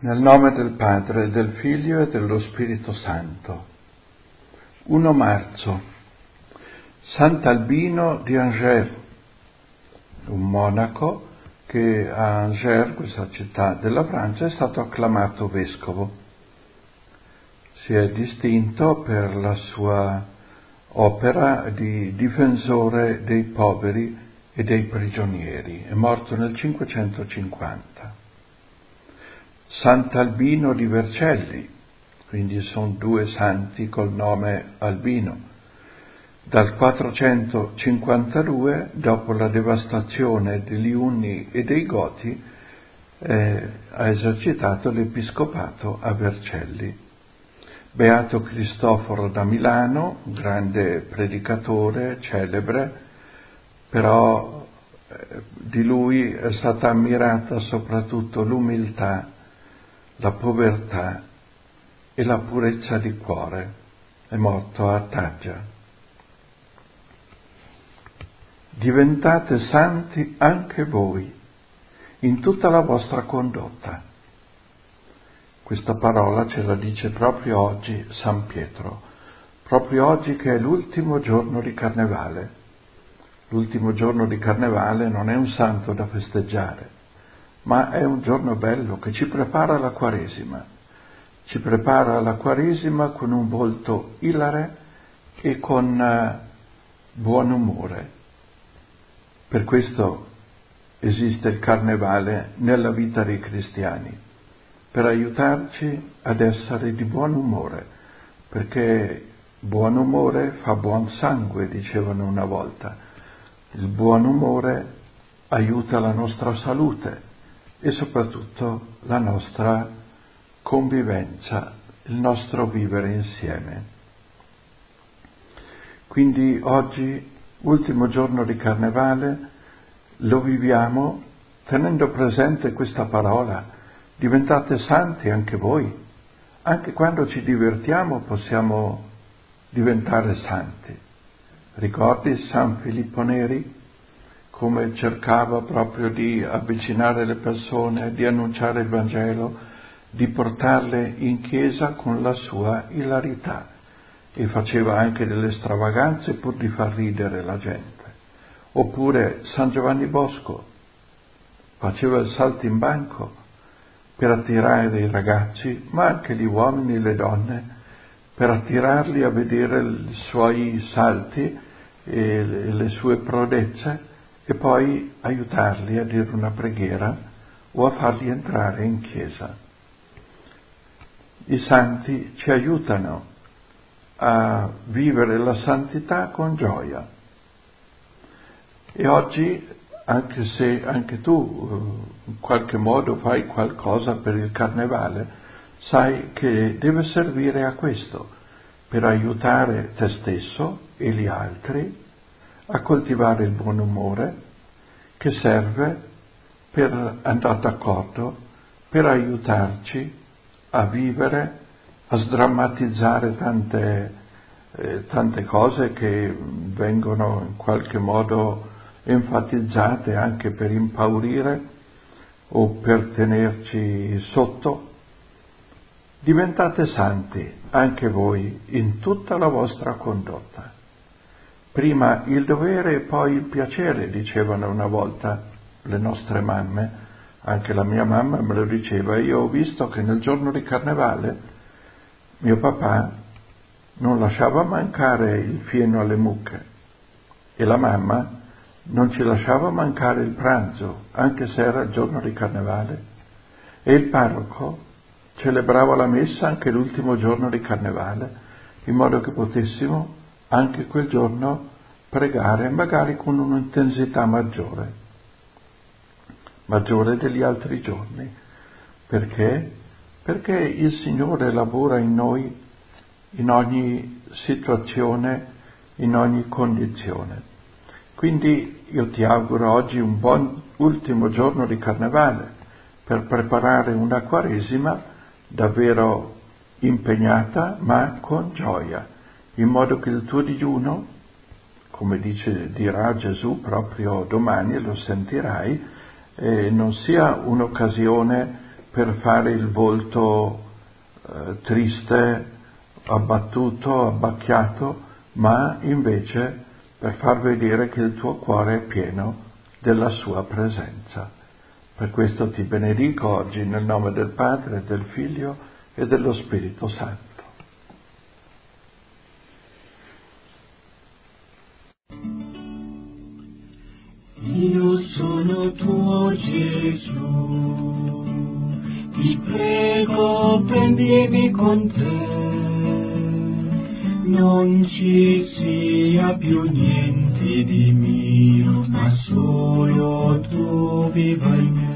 Nel nome del Padre, del Figlio e dello Spirito Santo. 1 marzo. Sant'Albino di Angers, un monaco che a Angers, questa città della Francia, è stato acclamato vescovo. Si è distinto per la sua opera di difensore dei poveri e dei prigionieri. È morto nel 550. Sant'Albino di Vercelli, quindi sono due santi col nome Albino. Dal 452, dopo la devastazione degli Unni e dei Goti, ha esercitato l'episcopato a Vercelli. Beato Cristoforo da Milano, un grande predicatore, celebre, però di lui è stata ammirata soprattutto l'umiltà, la povertà e la purezza di cuore. È morto a Taggia. Diventate santi anche voi in tutta la vostra condotta. Questa parola ce la dice proprio oggi San Pietro, proprio oggi che è l'ultimo giorno di Carnevale. L'ultimo giorno di Carnevale non è un santo da festeggiare, ma è un giorno bello che ci prepara alla Quaresima. Ci prepara alla Quaresima con un volto ilare e con buon umore. Per questo esiste il Carnevale nella vita dei cristiani, per aiutarci ad essere di buon umore, perché buon umore fa buon sangue, dicevano una volta. Il buon umore aiuta la nostra salute e soprattutto la nostra convivenza, il nostro vivere insieme. Quindi oggi, ultimo giorno di Carnevale, lo viviamo tenendo presente questa parola: diventate santi anche voi. Anche quando ci divertiamo possiamo diventare santi. Ricordi San Filippo Neri? Come cercava proprio di avvicinare le persone, di annunciare il Vangelo, di portarle in chiesa con la sua ilarità, e faceva anche delle stravaganze pur di far ridere la gente. Oppure San Giovanni Bosco faceva il saltimbanco per attirare i ragazzi, ma anche gli uomini e le donne, per attirarli a vedere i suoi salti e le sue prodezze, e poi aiutarli a dire una preghiera o a farli entrare in chiesa. I santi ci aiutano a vivere la santità con gioia. E oggi, anche se anche tu in qualche modo fai qualcosa per il Carnevale, sai che deve servire a questo, per aiutare te stesso e gli altri a coltivare il buon umore, che serve per andare d'accordo, per aiutarci a vivere, a sdrammatizzare tante cose che vengono in qualche modo enfatizzate anche per impaurire o per tenerci sotto. Diventate santi anche voi in tutta la vostra condotta. Prima il dovere e poi il piacere, dicevano una volta le nostre mamme. Anche la mia mamma me lo diceva. Io ho visto che nel giorno di Carnevale mio papà non lasciava mancare il fieno alle mucche e la mamma non ci lasciava mancare il pranzo, anche se era il giorno di Carnevale, e il parroco celebrava la messa anche l'ultimo giorno di Carnevale, in modo che potessimo anche quel giorno pregare, magari con un'intensità maggiore degli altri giorni. Perché? Perché il Signore lavora in noi in ogni situazione, in ogni condizione. Quindi io ti auguro oggi un buon ultimo giorno di Carnevale per preparare una Quaresima davvero impegnata ma con gioia, in modo che il tuo digiuno, come dirà Gesù proprio domani, lo sentirai, non sia un'occasione per fare il volto triste, abbattuto, abbacchiato, ma invece per far vedere che il tuo cuore è pieno della sua presenza. Per questo ti benedico oggi nel nome del Padre, del Figlio e dello Spirito Santo. Io sono tuo Gesù, ti prego prendimi con te, non ci sia più niente di mio, ma solo tu viva in me.